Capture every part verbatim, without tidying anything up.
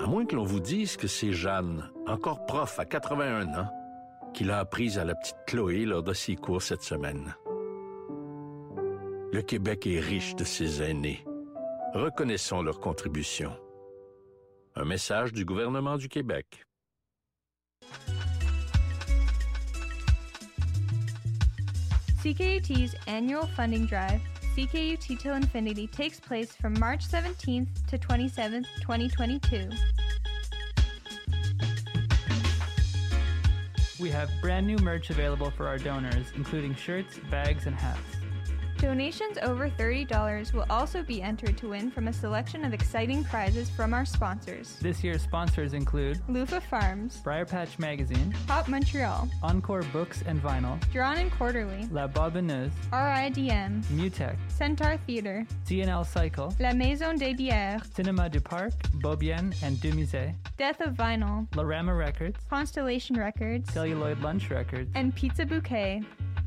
À moins que l'on vous dise que c'est Jeanne, encore prof à quatre-vingt-un ans, qui l'a apprise à la petite Chloé lors de ses cours cette semaine. Le Québec est riche de ses aînés. Reconnaissons leur contribution. Un message du gouvernement du Québec. C K U T's annual funding drive, C K U T Till Infinity, takes place from March seventeenth to twenty-seventh, twenty twenty-two. We have brand new merch available for our donors, including shirts, bags, and hats. Donations over thirty dollars will also be entered to win from a selection of exciting prizes from our sponsors. This year's sponsors include Lufa Farms, Briar Patch Magazine, Pop Montreal, Encore Books and Vinyl, Drawn and Quarterly, La Barbineuse, R I D M, Mutech, Centaur Theatre, C N L Cycle, La Maison des Bières, Cinéma du Parc, Beaubien and Du Musée, Death of Vinyl, Lorama Records, Constellation Records, Celluloid Lunch Records, and Pizza Bouquet.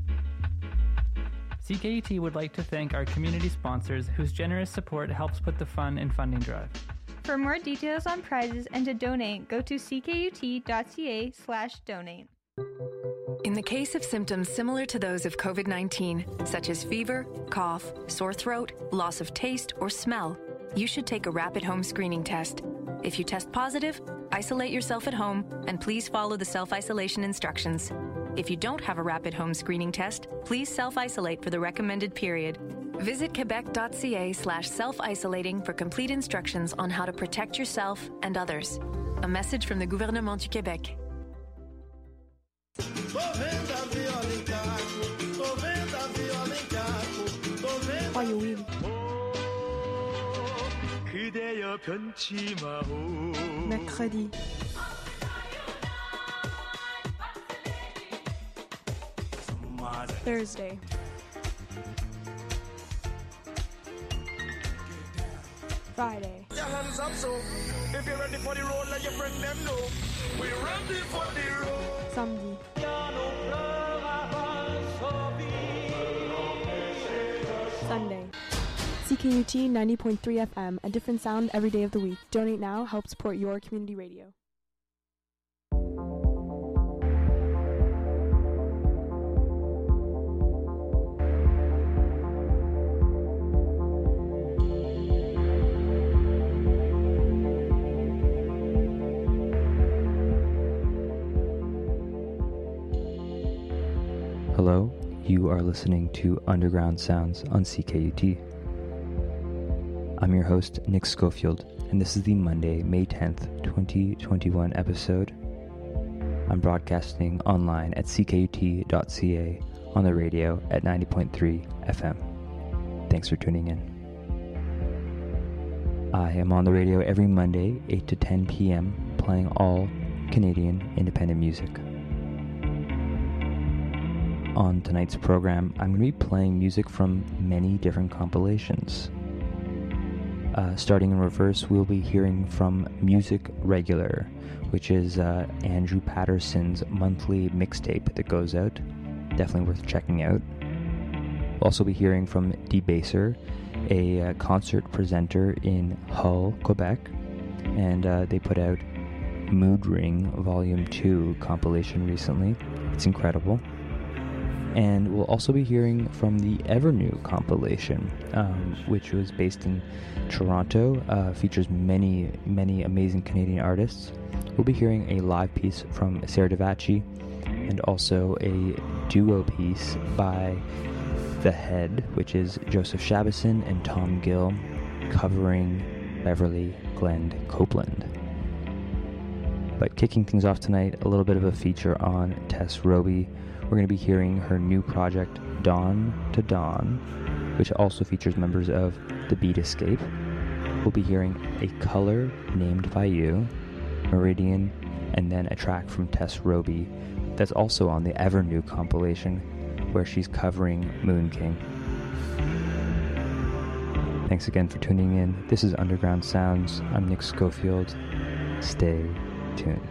C K U T would like to thank our community sponsors whose generous support helps put the fun in funding drive. For more details on prizes and to donate, go to ckut.ca slash donate. In the case of symptoms similar to those of COVID nineteen, such as fever, cough, sore throat, loss of taste, or smell, you should take a rapid home screening test. If you test positive, isolate yourself at home and please follow the self-isolation instructions. If you don't have a rapid home screening test, please self-isolate for the recommended period. Visit quebec.ca slash self-isolating for complete instructions on how to protect yourself and others. A message from the Gouvernement du Québec. Mercredi. Thursday. Friday. Your hands up, so if you're ready for the road, let your friend them know. We're ready for the road. Samedi. Sunday. C K U T ninety point three F M, a different sound every day of the week. Donate now, help support your community radio. Hello, you are listening to Underground Sounds on C K U T. I'm your host, Nick Schofield, and this is the Monday, May tenth, twenty twenty-one episode. I'm broadcasting online at c k u t dot c a, on the radio at ninety point three F M. Thanks for tuning in. I am on the radio every Monday, eight to ten p.m., playing all Canadian independent music. On tonight's program, I'm going to be playing music from many different compilations. Uh, starting in reverse, we'll be hearing from Music Regular, which is uh, Andrew Patterson's monthly mixtape that goes out. Definitely worth checking out. We'll also be hearing from Debaser, a uh, concert presenter in Hull, Quebec, and uh, they put out Mood Ring Volume two compilation recently. It's incredible. And we'll also be hearing from the Evernew compilation, um, which was based in Toronto, uh, features many, many amazing Canadian artists. We'll be hearing a live piece from Sarah Davachi, and also a duo piece by The Head, which is Joseph Shabison and Tom Gill, covering Beverly Glenn Copeland. But kicking things off tonight, a little bit of a feature on Tess Roby. We're going to be hearing her new project, Dawn to Dawn, which also features members of The Beat Escape. We'll be hearing A Color Named by You, Meridian, and then a track from Tess Roby that's also on the Evernew compilation, where she's covering Moon King. Thanks again for tuning in. This is Underground Sounds. I'm Nick Schofield. Stay tuned.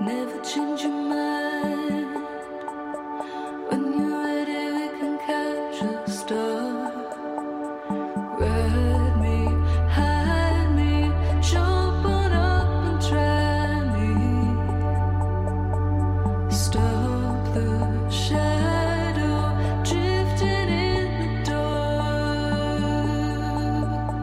Never change your mind. When you're ready, we can catch a star. Ride me, hide me, jump on up and try me. Stop the shadow drifting in the dark.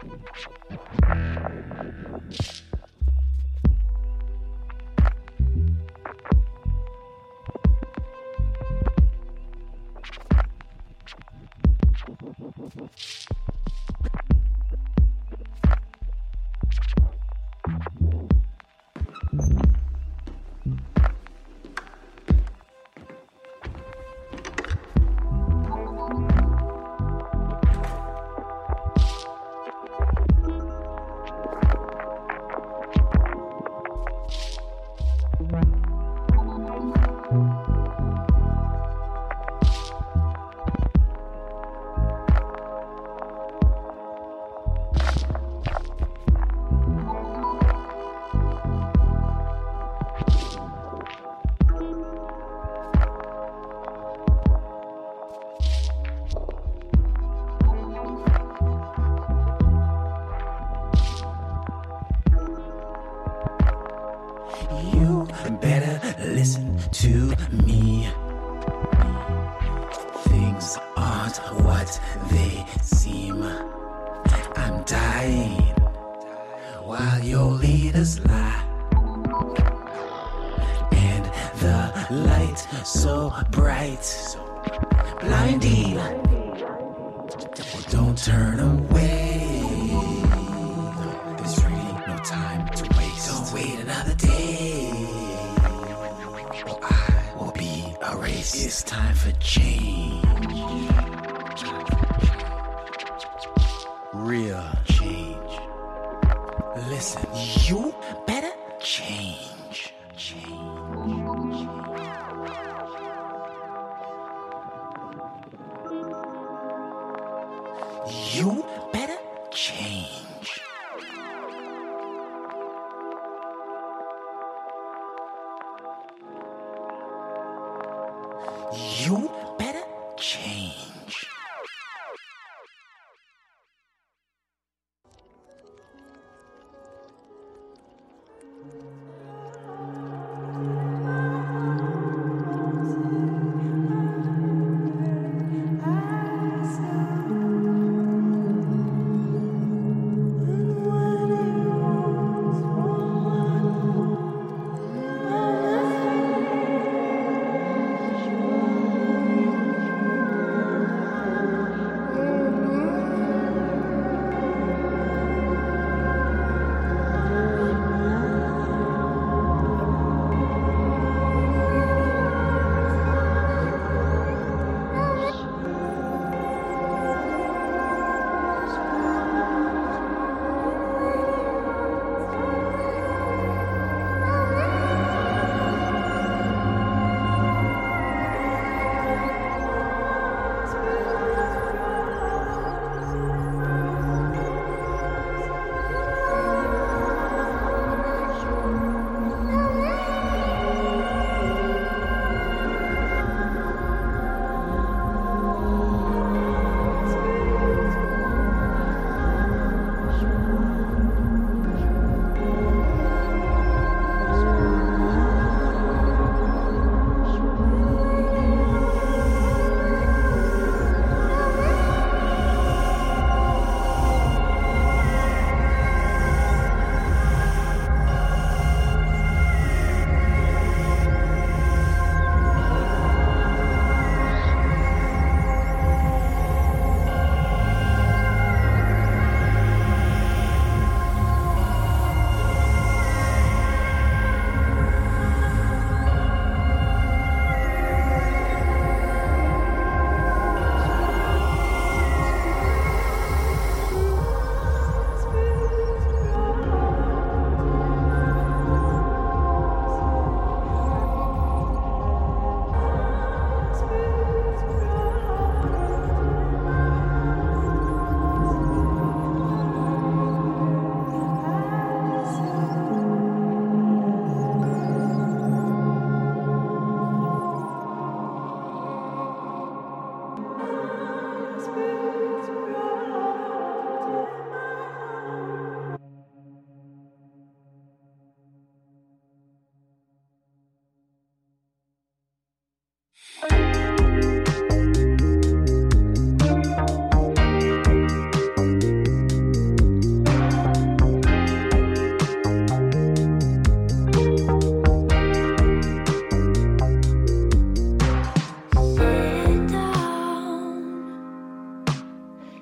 You better listen to me. Things aren't what they seem. I'm dying while your leaders lie. And the light so bright, blinding. Don't turn away. There's really no time to waste. Don't wait another day, or I will be erased. It's time for change. Real change. Listen, you better change. Change. You better change. You better change.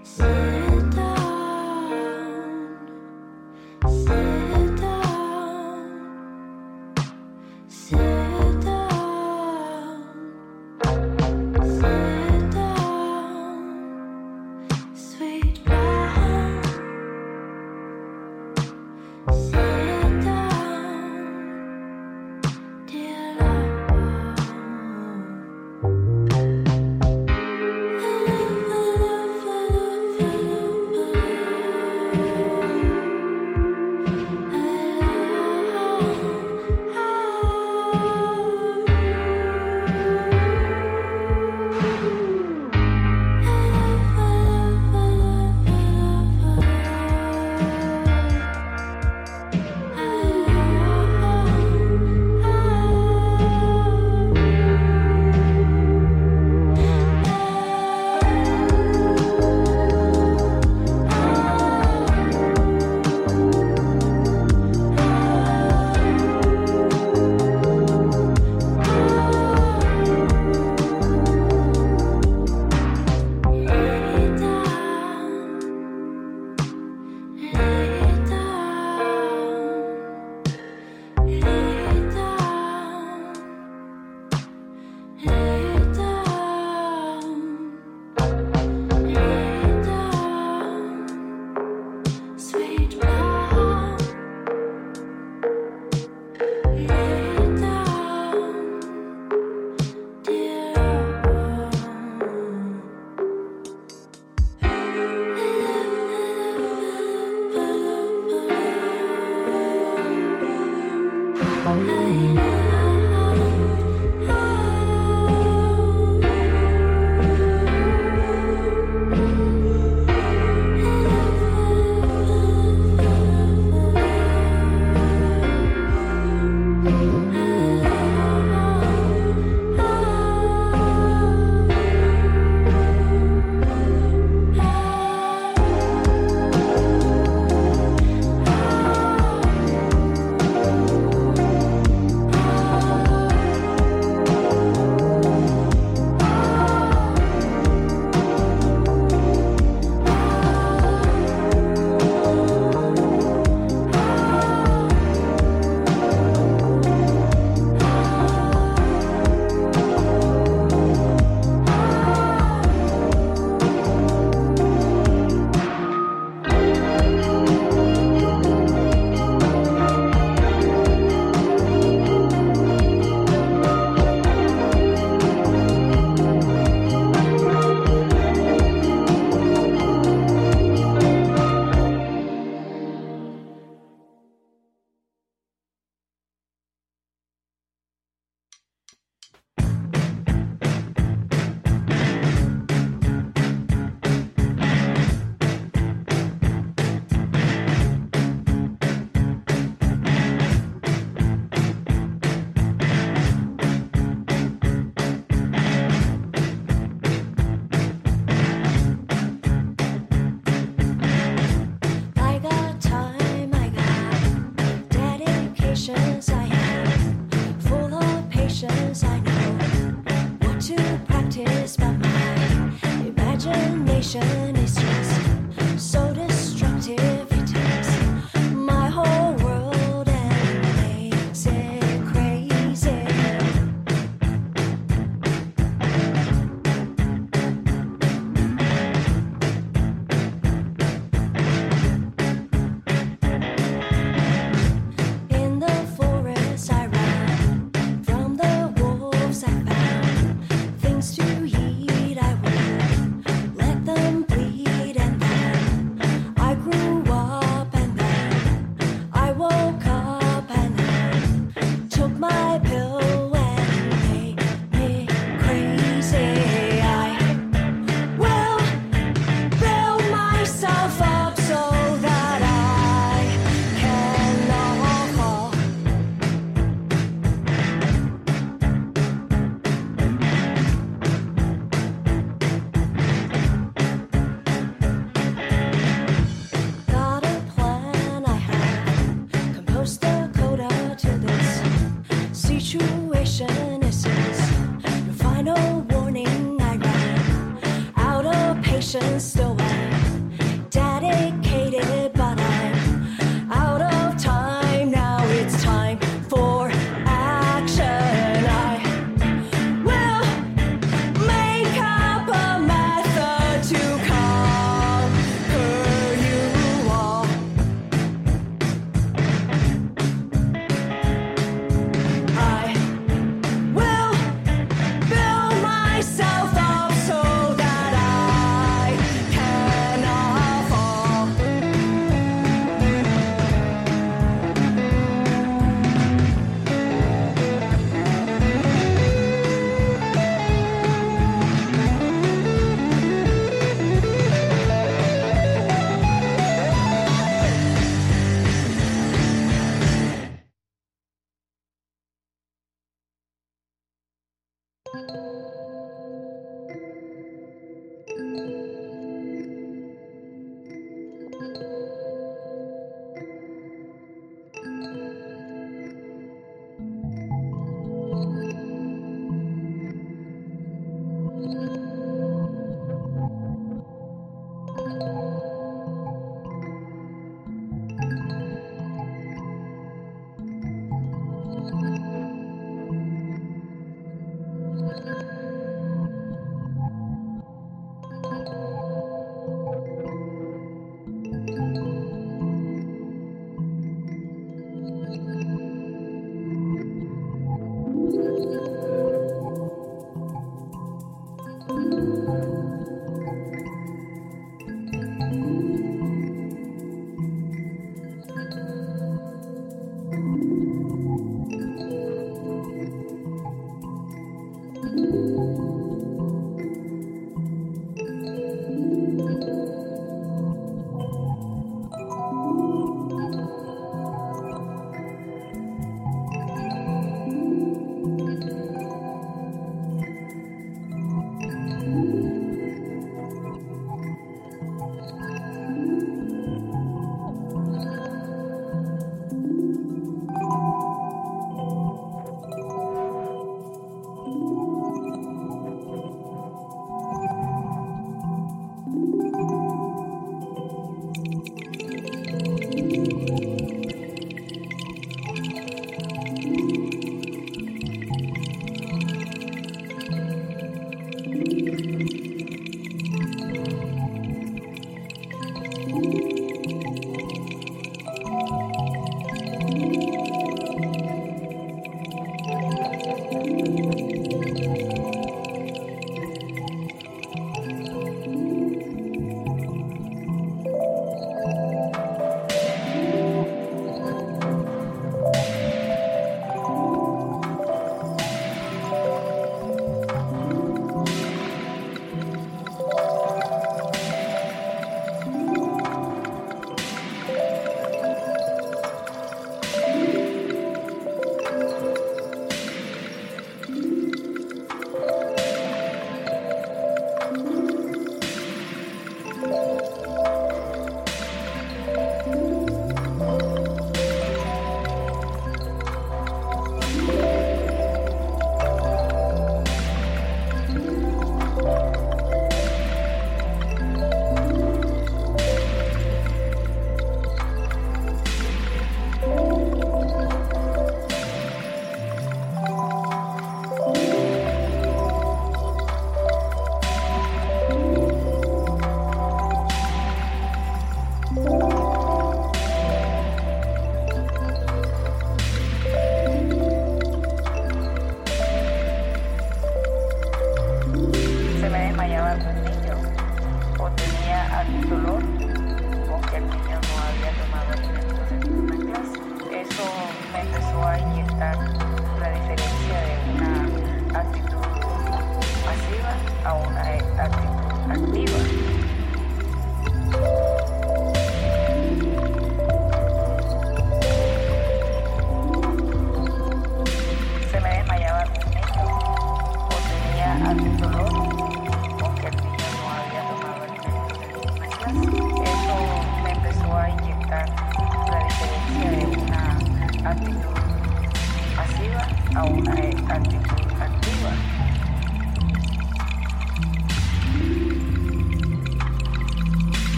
Thank you.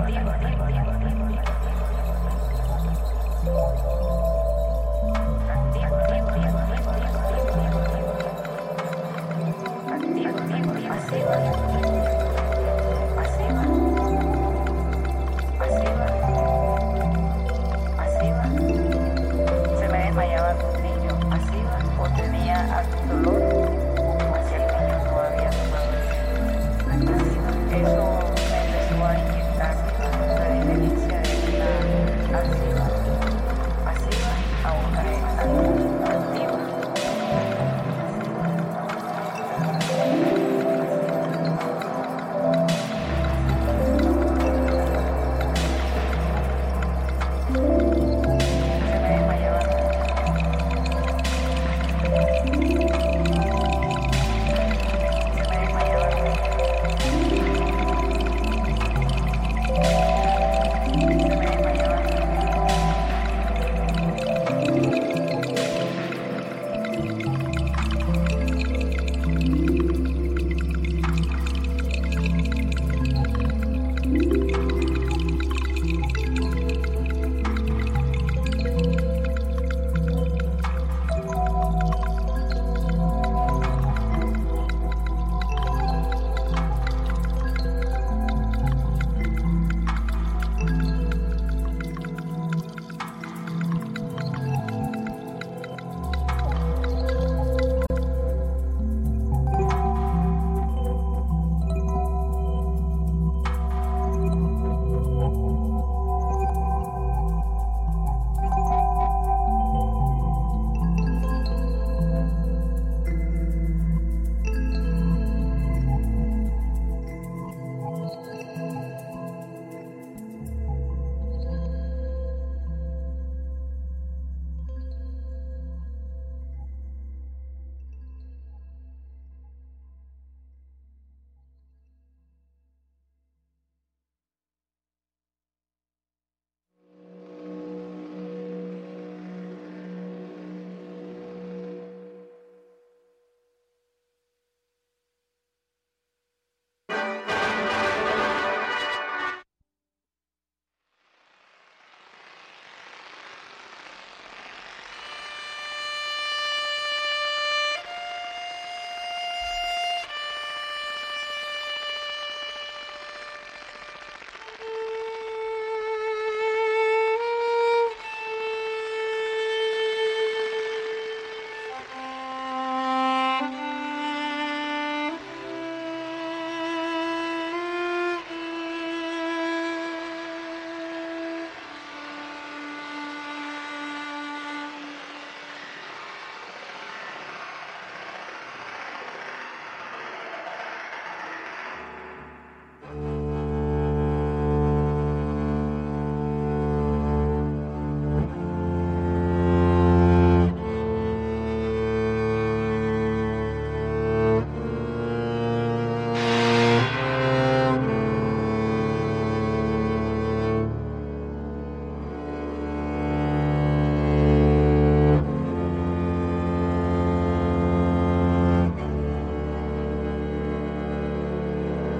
viva.